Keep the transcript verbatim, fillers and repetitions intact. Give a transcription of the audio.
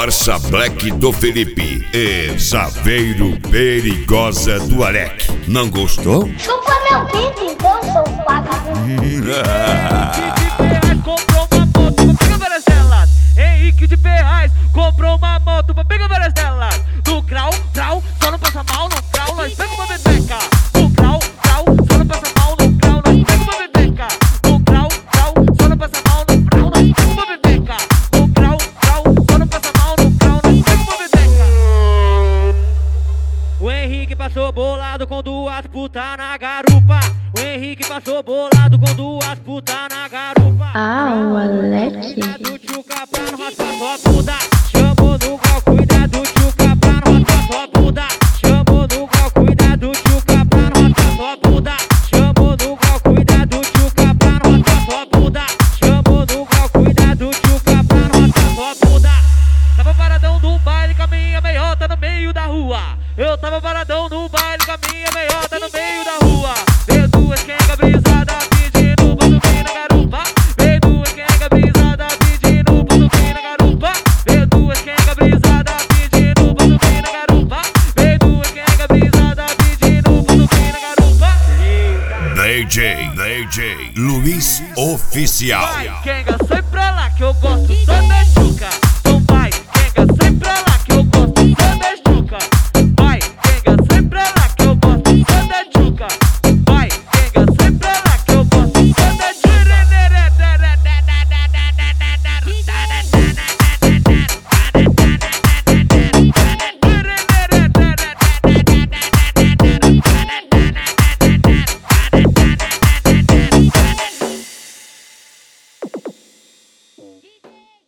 Corsa Black do Felipe e Saveiro Perigosa do Alec. Não gostou? Chupa meu pinto então, seu vagabundo. Comprou uma moto pra pegar várias delas. Henrique de Ferraz comprou uma moto pra pegar várias delas. Do grau, grau, só não passa mal no grau, nós pega uma bebeca. Do grau, grau, só não passa mal no grau, nós pega uma bebeca. Do grau, grau, só não passa mal no grau, nós pega uma bebeca. Do grau, grau, só não passa mal no grau, nós pega uma bebeca. O Henrique passou bolado com duas putas na garupa. O Henrique passou bolado com duas putas na garupa. Ah, o Alec. Do tchuca pra não raspar sua bunda. Chamou no grau, cuidado, tchuca pra não raspar sua bunda. Chamou no grau, cuidado, tchuca pra não raspar sua bunda. Chamou no grau, cuidado, tchuca pra não raspar sua bunda. Chamou no grau, cuidado, tchuca pra não raspar sua bunda. Tava paradão no baile com a minha meiota no meio da rua. Eu tava paradão no baile com a minha meiota no meio da rua. Veio duas quenga brisada pedindo pra subir na garupa. Veio duas quenga brisada pedindo pra subir na garupa. Veio duas quenga brisada pedindo pra subir na garupa. Veio duas quenga brisada pedindo pra subir na garupa. D J, D J Luiz Oficial. Vai, quenga, sai pra lá que eu gosto só da tchuca.